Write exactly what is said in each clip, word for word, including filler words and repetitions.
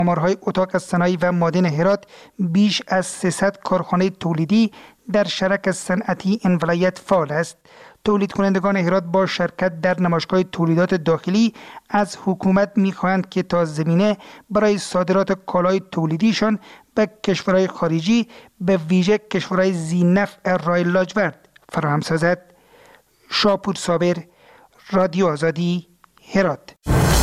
آمارهای اتاق صنایع و معدن هرات بیش از سیصد کارخانه تولیدی در شرک صنعتی این ولایت فعال است. تولید کنندگان هرات با شرکت در نمایشگاه تولیدات داخلی از حکومت می‌خواهند که تا زمینه برای صادرات کالای تولیدیشان به کشورهای خارجی به ویژه کشورهای ذی‌نفع رای لاجورد فراهم سازد. شاپور صابر، رادیو آزادی، هرات.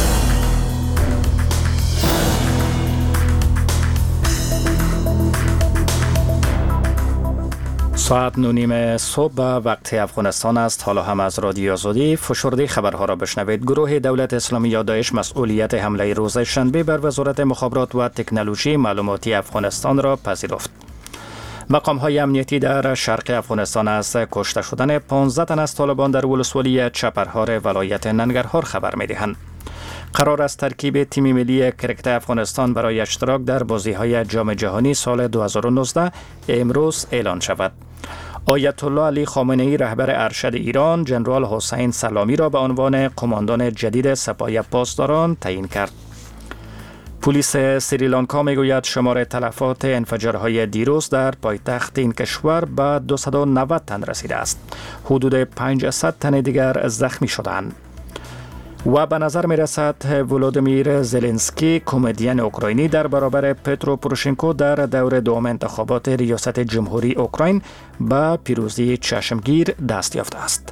ساعت نونیم صبح به وقت افغانستان است. حالا هم از رادیو آزادی فشرده خبرها را بشنوید. گروه دولت اسلامی یا داعش مسئولیت حمله روز شنبه بر وزارت مخابرات و تکنولوژی معلوماتی افغانستان را پذیرفت. مقام های امنیتی در شرق افغانستان از کشته شدن پانزده تن از طالبان در ولسوالی چپرهار ولایت ننگرهار خبر می دهند. قرار است ترکیب تیم ملی کرکت افغانستان برای اشتراک در بازی‌های جام جهانی سال دو هزار و نوزده امروز اعلان شود. آیت الله علی خامنه‌ای رهبر ارشد ایران ژنرال حسین سلامی را به عنوان قماندان جدید سپاه پاسداران تعیین کرد. پلیس سریلانکا میگوید شمار تلفات انفجارهای دیروز در پایتخت این کشور به دویست و نود تن رسیده است. حدود پانصد تن دیگر زخمی شدند. و به نظر می رسد ولودیمیر زلنسکی کمدین اوکراینی در برابر پترو پوروشنکو در دور دوم انتخابات ریاست جمهوری اوکراین به پیروزی چشمگیر دست یافته است.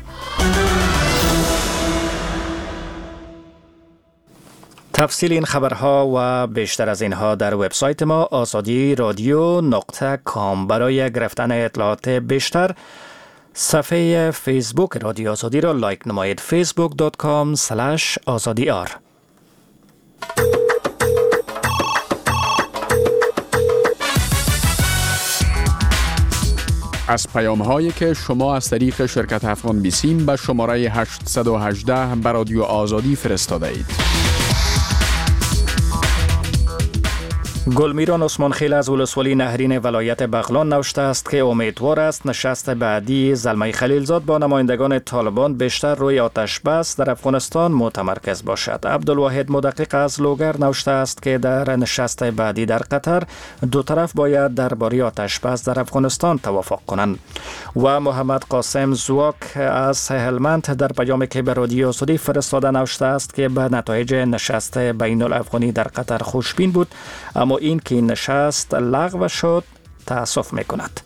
تفصیل این خبرها و بیشتر از اینها در وبسایت ما آزادی رادیو نقطه کام. برای گرفتن اطلاعات بیشتر صفحه فیسبوک رادیو آزادی را لایک نمایید. فیسبوک دات کام سلش آزادی آر. از پیام هایی که شما از طریق شرکت افغان بیسیم به شماره هشت یک هشت به رادیو آزادی فرستاده اید. گلمیران عثمانخیل از ولسوالی نهرین ولایت بغلان نوشته است که امیدوار است نشست بعدی زلمه خلیلزاد با نمایندگان طالبان بیشتر روی آتش بس در افغانستان متمرکز باشد. عبدالواحد مدقق از لوگر نوشته است که در نشست بعدی در قطر دو طرف باید درباره آتش بس در افغانستان توافق کنند. و محمد قاسم زواک از هلمند در پیامی که به رادیو آزادی فرستاده نوشته است که به نتایج نشست بین الافغانی در قطر خوشبین بود، اما این که این نشست لغو شد تأسف می کند.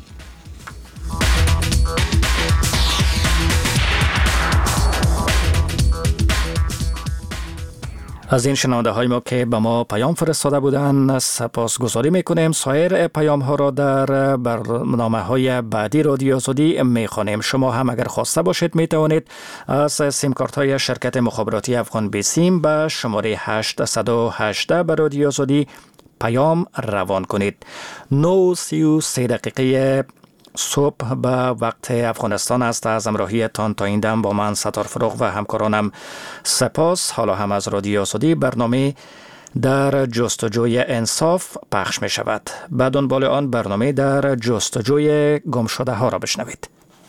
از این شنونده های ما که به ما پیام فرستاده بودند سپاسگزاری میکنیم. سایر پیام ها را در برنامه های بعدی رادیو آزادی میخوانیم. شما هم اگر خواسته باشید میتوانید از سیم کارت های شرکت مخابراتی افغان بیسیم به شماره هشت یک هشت به رادیو آزادی پیام روان کنید. نو سی و سه دقیقه صبح به وقت افغانستان است. از همراهی تان تا این دم با من ستار فروغ و همکارانم سپاس. حالا هم از رادیو آزادی برنامه در جستجوی انصاف پخش می شود. به دنبال آن برنامه در جستجوی گم شده ها را بشنوید.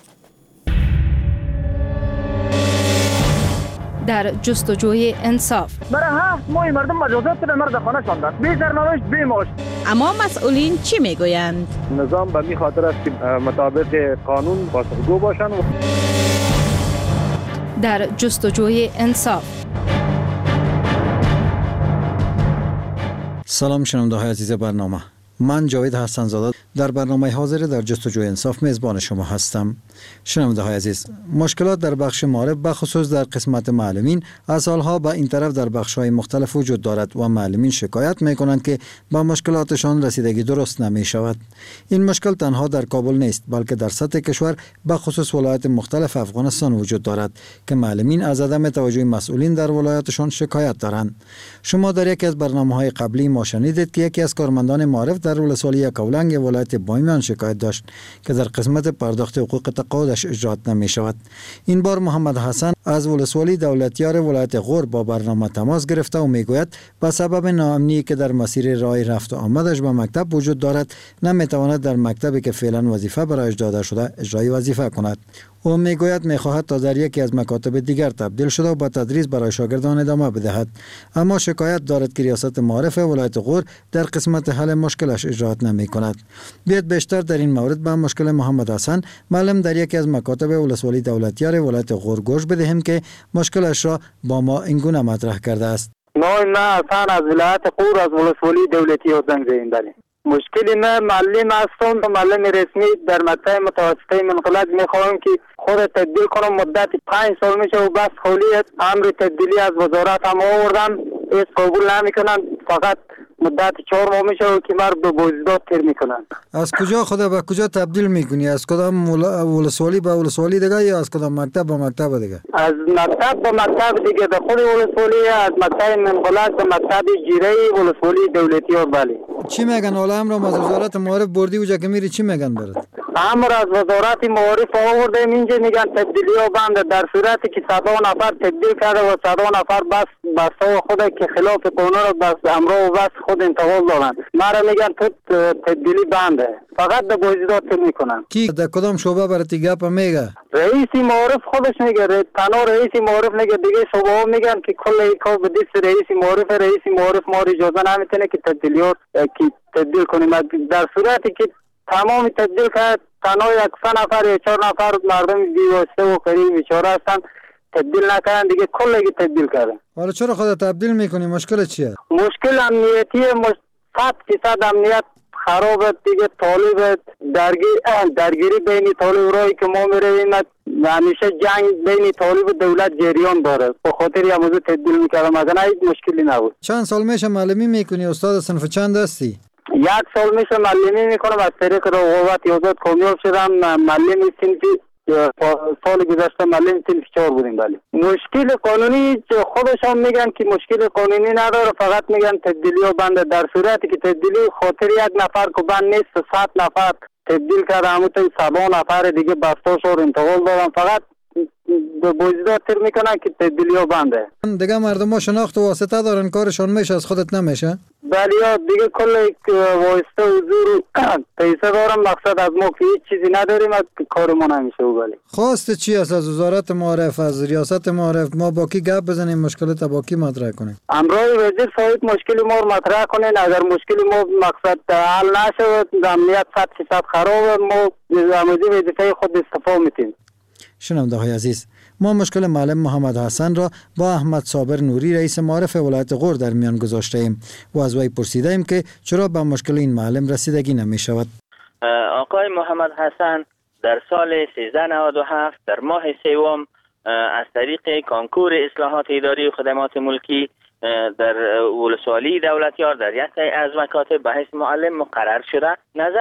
در جستجوی انصاف برای هفت ماه مردم مجازات به مرد خانه شاندند، بی سرنوشت بی معاش. اما مسئولین چی میگویند؟ نظام به می خاطر است که مطابق قانون پاسخگو باشند. در جستجوی انصاف. سلام شنونده های عزیز برنامه، من جاوید حسن زاده در برنامه حاضر در جستجوی انصاف میزبان شما هستم. شنونده های عزیز، مشکلات در بخش معارف بخصوص در قسمت معلمین از سالها به این طرف در بخش های مختلف وجود دارد و معلمین شکایت می کنند که با مشکلاتشان رسیدگی درست نمی شود. این مشکل تنها در کابل نیست بلکه در سطح کشور بخصوص ولایات مختلف افغانستان وجود دارد که معلمین از عدم توجه مسئولین در ولایاتشان شکایت دارند. شما در یکی از برنامه‌های قبلی ما شنیدید که یکی از کارمندان معارف در ولسوالی کولنگ ولایت بامیان شکایت داشت که در قسمت پرداخت حقوق تقاعدش اجرات نمی شود. این بار محمد حسن از ولسوالی دولتیار ولایت غور با برنامه تماس گرفته و میگوید به سبب ناامنی که در مسیر راه رفت و آمدش به مکتب وجود دارد نمی تواند در مکتبی که فعلا وظیفه برایش داده شده اجرای وظیفه کند. او میگوید میخواهد تا در یکی از مکاتب دیگر تبدیل شده و با تدریس برای شاگردان ادامه بدهد، اما شکایت دارد که ریاست معارف ولایت غور در قسمت حل مشکلش اجرات نمی کند. بیاید بیشتر در این مورد به مشکل محمد حسن معلم در یکی از مکاتب ولسوالی دولتیار ولایت غور گوش بدهیم که مشکلش را با ما اینگونه مطرح کرده است. نام ما حسن از ولایت غور از ولسوالی دولتیار زنگ زدم. مشکلی ما معلم هستم، معلم رسمی در مکتب متوسطه منقلج میخواهم که خود تبدیل کنم. مدت پنج سال میشه و بس خولیت امر تبدیلی از وزارت هم آوردم، هیچ قبول نمیکنن. فقط مدت چهار ماه میشه و که مر به بازداد تیر میکنن. از کجا خدا به کجا تبدیل میکنی؟ از کدام ولسوالی به ولسوالی دیگه یا از کدام مکتب به مکتب دیگه؟ از مکتب به مکتب دیگه در خود ولسوالی، از مکتب منقلج به مکتب جیره ولسوالی دولتیار. بله. چی میگن؟ حالا امر از وزارت معارف بردی و جا که میری چی میگن برات؟ امر از وزارت معارف آوردیم اینجا میگن تبدیلی ها بنده، در صورتی که صد نفر تبدیل کرده و صد نفر بس بسته خود که خلاف قانون بس امر و بس خود انتقال دادن. مرا میگن تو تبدیلی بنده، فقط به بازداد میکنن. کی در کدام شعبه برات گپ میگه؟ رئیس معارف خودش میگه، تنها رئیس معارف میگه، دیگه شعبه ها میگن که کل کار به دست رئیس معارف. رئیس معارف ما اجازه نمیتونه که تبدیلی ها که تبدیل کنیم. در صورتی که تمام تبدیل کرد تنها یک سه نفر یا چهار نفر مردم بیواسطه و قریب بیچاره هستن تبدیل نکردن، دیگه کلگی تبدیل کردن. حالا چرا خودت تبدیل میکنی؟ مشکل چیه؟ مشکل امنیتی، صد فیصد امنیت خراب دیگه. طالب درگیر درگیری بین طالب رایی که ما میرویم، همیشه جنگ بین طالب و دولت جریان داره. به خاطر یه موضوع تبدیل میکردم، اگر نه هیچ مشکلی نبود. چند سال میشه معلمی میکنی؟ استاد صنف چند هستی؟ یک سال میشه معلمی میکنم. از طریق رقابت یازد کامیاب شدم. معلم صنفی سال گذشته معلم صنف چهار بودیم. بله. مشکل قانونی خودشان میگن که مشکل قانونی نداره، فقط میگن تبدیلی ها بنده. در صورتی که تبدیلی خاطر یک نفر که بند نیست، صد نفر تبدیل کرده، همونطور صد نفر دیگه بستاشور انتقال دادن، فقط به بازداد تیر میکنن که تبدیلی ها بنده. دیگه مردم ها شناخت و واسطه دارن، کارشان میشه، از خودت نمیشه؟ بله دیگه کل واسطه حضور پیسه دارم، مقصد از ما که هیچ چیزی نداریم، از کار ما نمیشه. بله. خواست چی است از وزارت معارف، از ریاست معارف؟ ما با کی گپ بزنیم، مشکلات با کی مطرح کنیم؟ امروز وزیر صاحب مشکل ما رو مطرح کنین. اگر مشکل ما مقصد حل نشه، امنیت صد فیصد خرابه، ما از وظیفه خود استعفا میدیم. شنونده های عزیز، ما مشکل معلم محمد حسن را با احمد صابر نوری رئیس معارف ولایت غور در میان گذاشته ایم و از وی پرسیده ایم که چرا به مشکل این معلم رسیدگی نمی شود. آقای محمد حسن در سال سیزده نود و هفت در ماه سوم از طریق کنکور اصلاحات اداری و خدمات ملکی در ولسوالی دولتیار در یکی از مکاتب به حیث معلم مقرر شده. نظر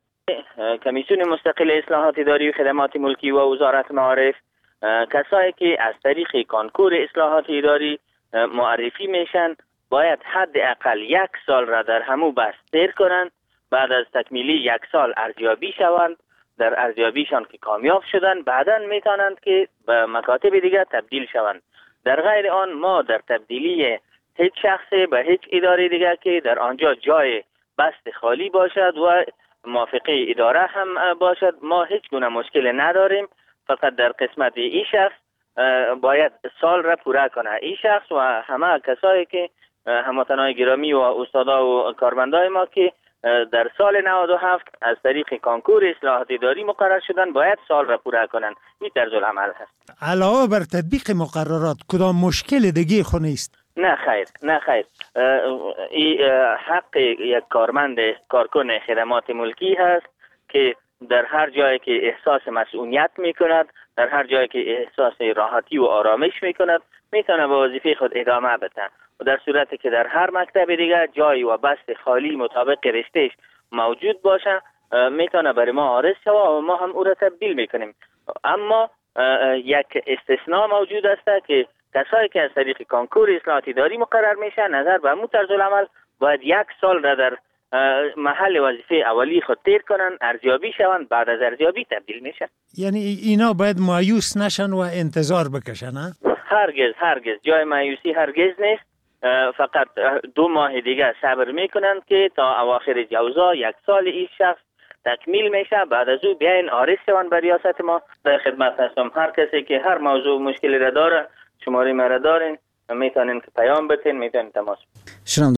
کمیسیون مستقل اصلاحات اداری و خدمات ملکی و وزارت معارف، کسایی که از طریق کنکور اصلاحات اداری معرفی میشن باید حد اقل یک سال را در همو بحث سیر کنند. بعد از تکمیلی یک سال ارزیابی شوند. در ارزیابیشان که کامیاب شدن بعدا میتونند که به مکاتب دیگر تبدیل شوند. در غیر آن ما در تبدیلی هیچ شخصی به هیچ اداره دیگر که در آنجا جای بست خالی باشد و موافقه اداره هم باشد، ما هیچ گونه مشکل نداریم. فقط در قسمت این شخص باید سال را پوره کنه. این شخص و همه کسایی که هموطنان گرامی و استادا و کارمندای ما که در سال نود و هفت از طریق کنکور اصلاحات اداری مقرر شدن باید سال را پوره کنند. این طرز العمل هست. علاوه بر تطبیق مقررات کدام مشکل دیگه خو نیست؟ نه خیر، نه خیر. این حق یک کارمند کارکن خدمات ملکی هست که در هر جایی که احساس مسئولیت میکند، در هر جایی که احساس راحتی و آرامش میکند، میتونه به وظیفه خود ادامه بده. و در صورتی که در هر مکتب دیگر جای و بست خالی مطابق رشتهش موجود باشه، میتونه برای ما عارض شود و ما هم او را تبدیل میکنیم. اما یک استثناء موجود است که کسایی که از طریق کنکور اصلاحات اداری مقرر میشن، نظر به همون طرز العمل باید یک سال را در محل وظیفه اولی خود تیر کنن، ارزیابی شوند، بعد از ارزیابی تبدیل میشن. یعنی اینا باید مایوس نشن و انتظار بکشن؟ ها؟ هرگز هرگز جای مایوسی هرگز نیست. فقط دو ماه دیگه صبر میکنن که تا اواخر جوزا یک سال این شخص تکمیل میشه، بعد از او بیاین آریس شوند به ریاست ما. در خدمت هستم. هر کسی که هر موضوع مشکلی را داره شماره ما را دارین، میتونین که پیام بتین، میتونین تماس.